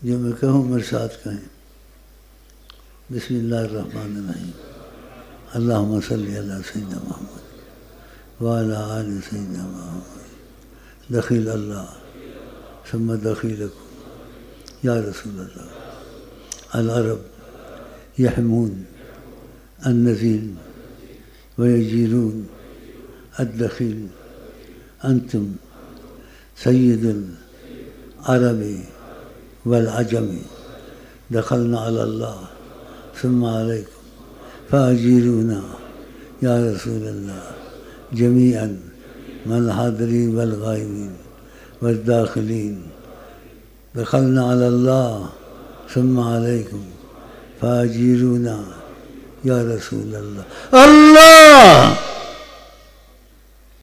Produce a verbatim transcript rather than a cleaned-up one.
जो मैं कहूँ मेरे साथ कहें। बिस्मिल्लाहिर्रहमानिर्रहीम। अल्लाहुम्मा सल्ली अला सय्यिदिना मुहम्मद व अला आलि सय्यिदिना मुहम्मद। दखील अल्लाह सुम्मा दखीलकुम या रसूल अल्लाह। अल अरब यहमून अन्नज़ील व यजीरून अद्दखील अंतुम सय्यिदुल अरबी वल अजमी। दखलना अल्लाह सुम्मा अलैकुम फ़अजीरूना या रसूल अल्लाह जमीअन मल हादिरीन वल गाइबीन वद्दाखिलीन। दखलना अल्लाह सुम्मा अलैकुम फ़अजीरूना या रसूल अल्लाह। अल्लाह